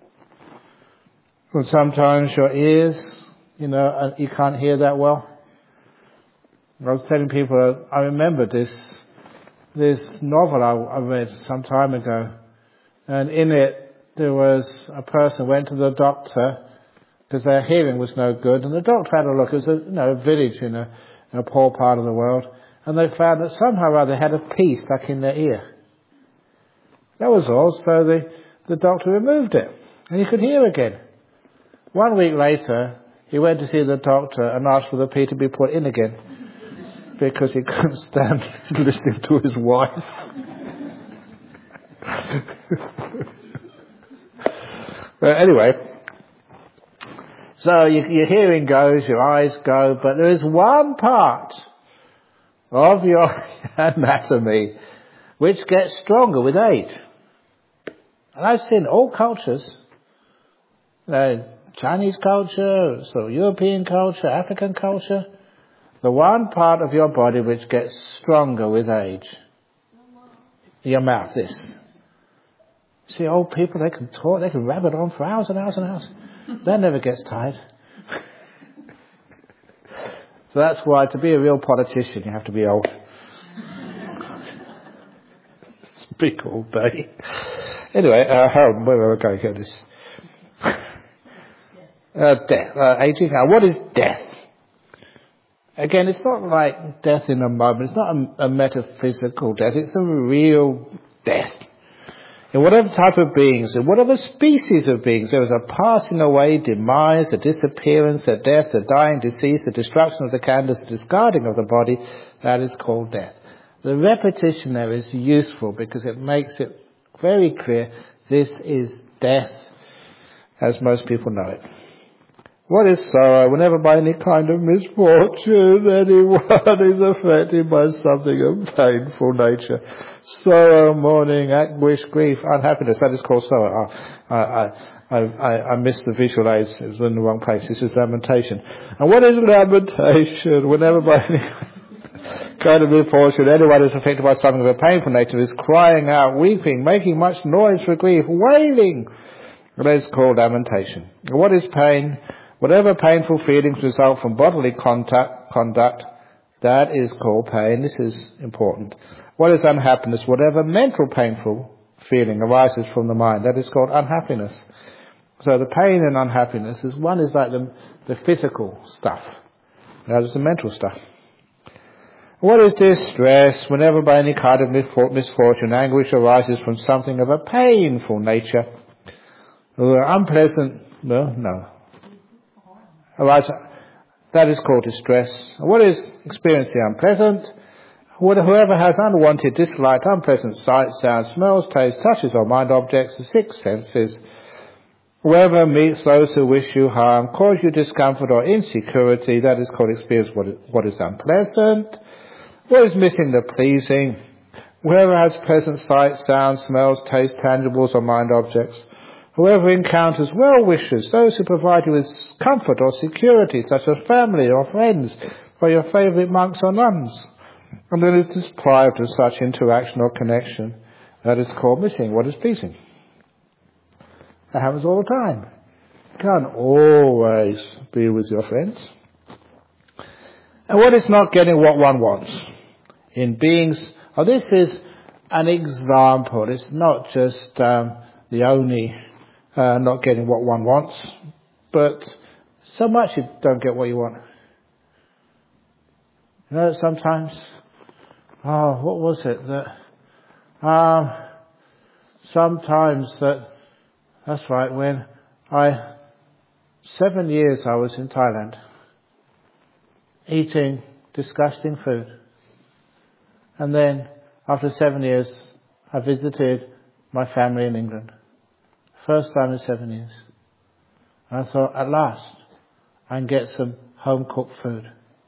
And sometimes your ears, you know, you can't hear that well. I was telling people, I remember this this novel I, I read some time ago, and in it there was a person went to the doctor because their hearing was no good, and the doctor had a look. It was a, you know, a village in a, in a poor part of the world, and they found that somehow or other they had a pea stuck in their ear. That was all, so the, the doctor removed it, and he could hear again. One week later, he went to see the doctor and asked for the pea to be put in again, because he couldn't stand listening to his wife. But anyway, so you, your hearing goes, your eyes go, but there is one part of your anatomy which gets stronger with age. And I've seen all cultures, you know, Chinese culture, so European culture, African culture, the one part of your body which gets stronger with age. Your mouth, this. See, old people, they can talk, they can rabbit on for hours and hours and hours. That never gets tired. So that's why to be a real politician, you have to be old. Speak all day. Anyway, uh, Harold, where were we going with this? Uh, death, uh, aging. Now, what is death? Again, it's not like death in a moment. It's not a, a metaphysical death. It's a real death. In whatever type of beings, in whatever species of beings, there is a passing away, demise, a disappearance, a death, a dying, decease, a destruction of the khandhas, a discarding of the body. That is called death. The repetition there is useful because it makes it very clear this is death as most people know it. What is sorrow? Whenever by any kind of misfortune anyone is affected by something of painful nature. Sorrow, mourning, anguish, grief, unhappiness. That is called sorrow. I, I, I, I, I missed the visual aids. It was in the wrong place. This is lamentation. And what is lamentation? Whenever by any kind of misfortune anyone is affected by something of a painful nature, is crying out, weeping, making much noise for grief, wailing. That is called lamentation. What is pain? Whatever painful feelings result from bodily contact, conduct, that is called pain. This is important. What is unhappiness? Whatever mental painful feeling arises from the mind, that is called unhappiness. So the pain and unhappiness is, one is like the, the physical stuff. The other is the mental stuff. What is distress? Whenever by any kind of misfortune, anguish arises from something of a painful nature. Or unpleasant, no, no. Arise, that is called distress. What is experiencing unpleasant? Whoever has unwanted, disliked, unpleasant sights, sounds, smells, tastes, touches or mind objects, the six senses. Whoever meets those who wish you harm, cause you discomfort or insecurity, that is called experience what is, what is unpleasant. What is missing the pleasing? Whoever has pleasant sights, sounds, smells, tastes, tangibles or mind objects. Whoever encounters well-wishers, those who provide you with comfort or security, such as family or friends, or your favourite monks or nuns, and then is deprived of such interaction or connection, that is called missing what is pleasing. That happens all the time. You can't always be with your friends. And what is not getting what one wants? In beings, oh, this is an example. It's not just um, the only Uh, not getting what one wants, but so much you don't get what you want. You know, sometimes, oh, what was it that, um, sometimes that, that's right, when I, seven years I was in Thailand, eating disgusting food. And then, after seven years, I visited my family in England. First time in seven years. And I thought, at last, I can get some home-cooked food.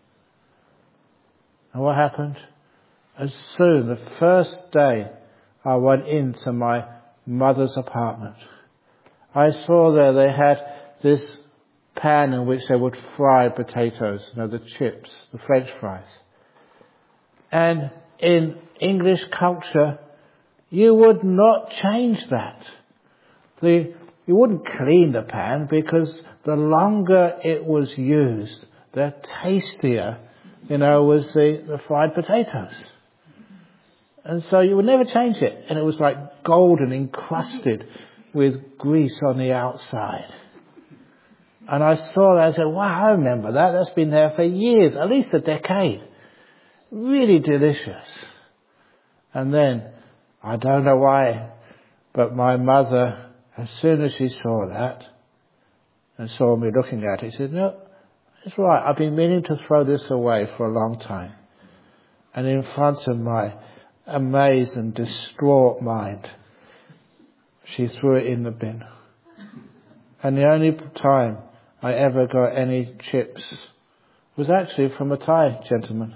And what happened? As soon, the first day I went into my mother's apartment, I saw there they had this pan in which they would fry potatoes, you know, the chips, the French fries. And in English culture, you would not change that. The, you wouldn't clean the pan because the longer it was used, the tastier, you know, was the, the fried potatoes. And so you would never change it. And it was like golden, encrusted with grease on the outside. And I saw that, I said, wow, I remember that. That's been there for years, at least a decade. Really delicious. And then, I don't know why, but my mother, as soon as she saw that and saw me looking at it, she said, no, it's right. I've been meaning to throw this away for a long time. And in front of my amazed and distraught mind, she threw it in the bin. And the only time I ever got any chips was actually from a Thai gentleman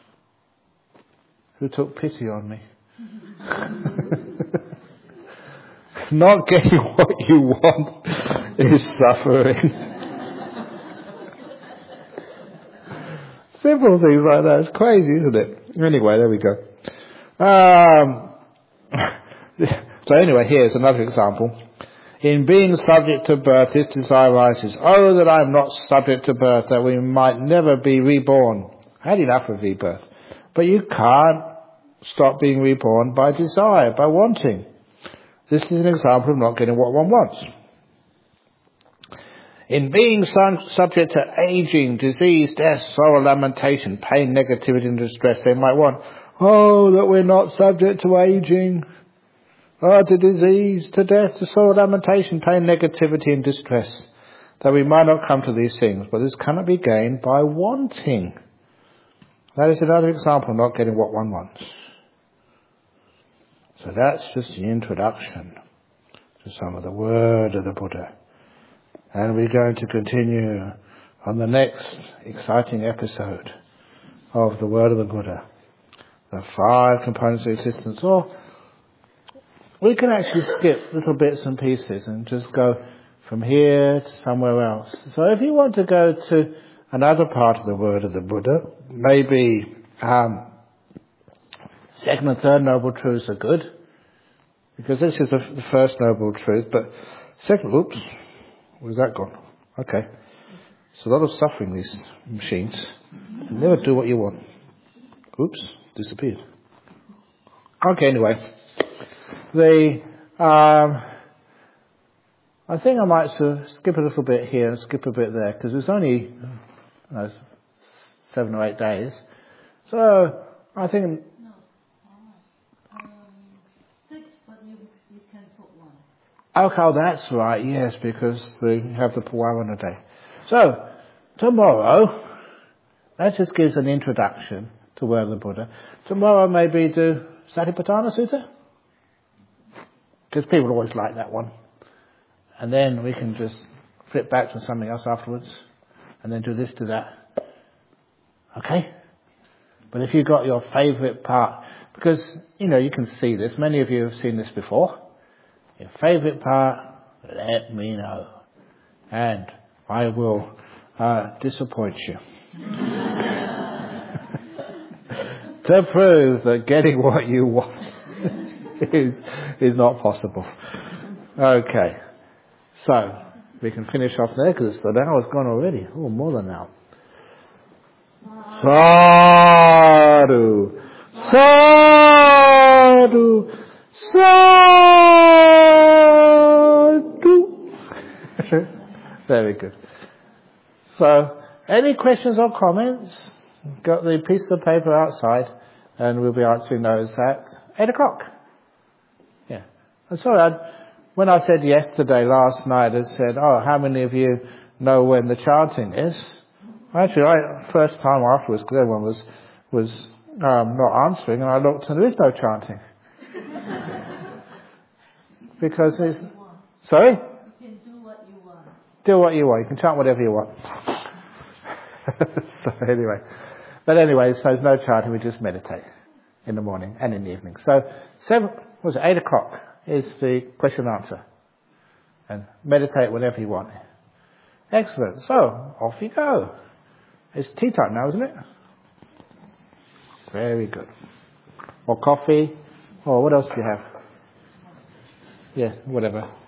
who took pity on me. Not getting what you want is suffering. Simple things like that. It's crazy, isn't it? Anyway, there we go. Um, so anyway, here's another example. In being subject to birth, this desire arises. Oh, that I am not subject to birth, that we might never be reborn. I had enough of rebirth. But you can't stop being reborn by desire, by wanting. This is an example of not getting what one wants. In being subject to aging, disease, death, sorrow, lamentation, pain, negativity and distress, they might want, oh, that we're not subject to aging, oh, to disease, to death, to sorrow, lamentation, pain, negativity and distress, that we might not come to these things. But this cannot be gained by wanting. That is another example of not getting what one wants. So that's just the introduction to some of the word of the Buddha. And we're going to continue on the next exciting episode of the Word of the Buddha. The five components of existence. Or we can actually skip little bits and pieces and just go from here to somewhere else. So if you want to go to another part of the Word of the Buddha, maybe um, second and third noble truths are good, because this is the, the first noble truth, but second, oops, where's that gone? Okay. It's a lot of suffering, these machines. They never do what you want. Oops, disappeared. Okay, anyway. The, um, I think I might sort of skip a little bit here and skip a bit there, because it's only you know, seven or eight days. So, I think... No, um, six, but you, you can put one. Okay, oh, that's right, yes, because they have the Pawarana day. So, tomorrow, that just gives an introduction to Word of the Buddha. Tomorrow maybe do Satipatthana Sutta, because people always like that one. And then we can just flip back to something else afterwards, and then do this, do that. Okay? But if you've got your favourite part, because, you know, you can see this, many of you have seen this before. Your favourite part, let me know. And I will uh, disappoint you. To prove that getting what you want is, is not possible. Okay. So, we can finish off there because the hour's gone already. Oh, more than now. Sadhu, sadhu, sadhu. Very good. So, any questions or comments? Got the piece of paper outside, and we'll be answering those at eight o'clock. Yeah. I'm sorry, I'd, when I said yesterday, last night, I said, oh, how many of you know when the chanting is? Actually, I, first time afterwards, because everyone was, was um, not answering, and I looked and there is no chanting. Because it's... Sorry? You can do what you want. Do what you want. You can chant whatever you want. So anyway. But anyway, so there's no chanting, we just meditate in the morning and in the evening. So, seven, what was it, eight o'clock is the question and answer. And meditate whenever you want. Excellent. So, off you go. It's tea time now, isn't it? Very good. Or coffee. Or what else do you have? Yeah, whatever.